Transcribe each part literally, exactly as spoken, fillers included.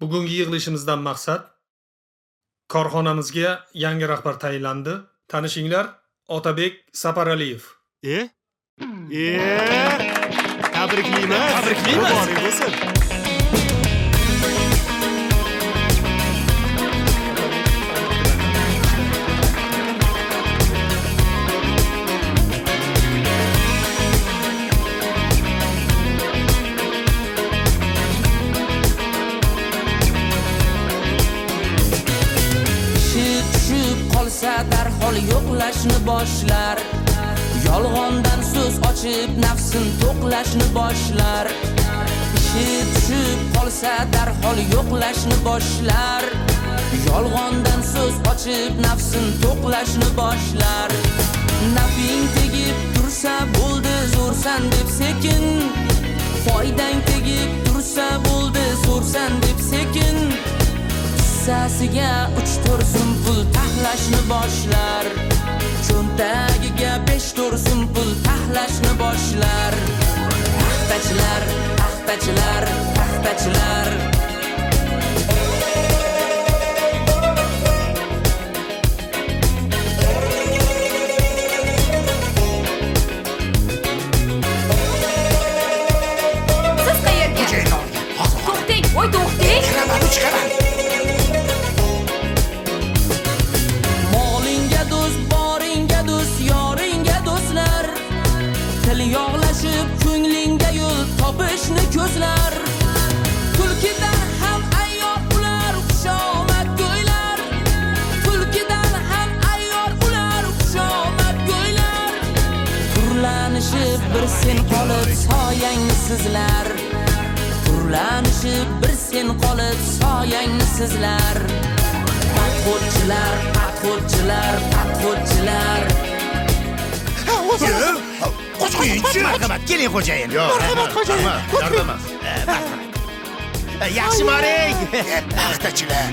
Bugungi yig'ilishimizdan maqsad korxonamizga yangi rahbar tayinlandi. Tanishinglar, Otabek Saparaliyev. E? E? Tabriklayman. Tabriklayman. Muborak bo'lsin. Darhol yo'qlashni boshlar, yolg'ondan so'z ochib nafsin to'qlashni boshlar. Ishi tushib qolsa darhol yo'qlashni boshlar, yolg'ondan so'z ochib nafsin to'qlashni boshlar. Nafing tegib tursa bo'ldi zo'rsan deb sekin, foydang tegib tursa bo'ldi zo'rsan deb sekin. Sasiga uch to'rt so'm pul tahlashni boshlar, cho'ntagiga besh to'rt so'm pul tahlashni boshlar. Taxtachilar, taxtachilar, taxtachilar. Siz qayerga? To'xting, voy to'xting. Chiqaman, chiqaman. Yog'lashib ko'nglingga yo'l topishni ko'zlar. Tulkidan ham ayyor ular xushomad go'ylar. Tulkidan ham ayyor ular xushomad go'ylar. Turlanishib bir sen qolib soyangni sizlar. Turlanishib bir sen qolib soyangni sizlar. Patxo'chilar, patxo'chilar, patxo'chilar. Qo'shqo'yinchi. Marhamat, keling xo'jayin. Marhamat, xo'jayin. Marhamat. Marhamat. Yaxshi boring. Paxtachilar.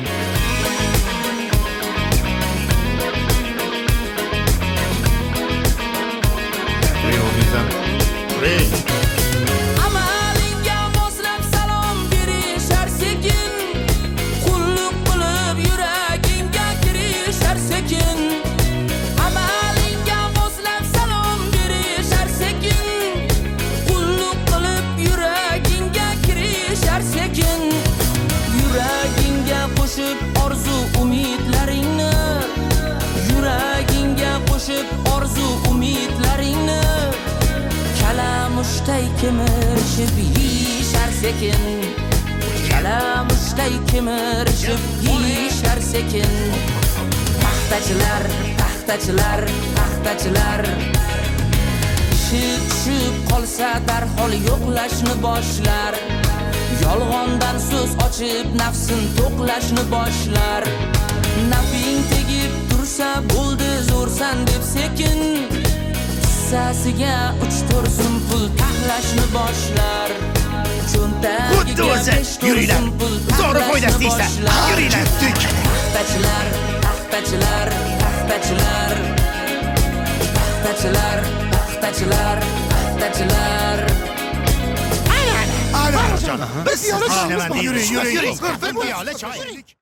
Amalinga moslab salom berishar sekin, qulluq qilib yuragingga kirishar sekin. Amalinga moslab salom berishar sekin, qulluq qilib yuragingga kirishar sekin. Yuragingga qo'shib orzu umidlaringni, yuragingga qo'shib orzu umidlaringni. Kalamushday kemirishib yeyishar sekin, kalamushday kemirishib yeyishar sekin. Paxtachilar, paxtachilar, paxtachilar. Ishi tushib qolsa darhol yo'qlashni boshlar, yolg'ondan so'z ochib nafsin to'qlashni boshlar. Nafing tegib tursa bo'ldi zo'rsan deb sekin, sasiga uch to'rt so'm pul tahlashni boshlar. Cho'ntagiga besh to'rt so'm pul tahlashni boshlar. Yuringlar. Paxtachilar, paxtachilar, paxtachilar. Paxtachilar, paxtachilar, paxtachilar. Ana, Biz piyola nima choyimiz bor. deymiz? Yuring, yuring, Yuring. yuring. Bir piyola choy.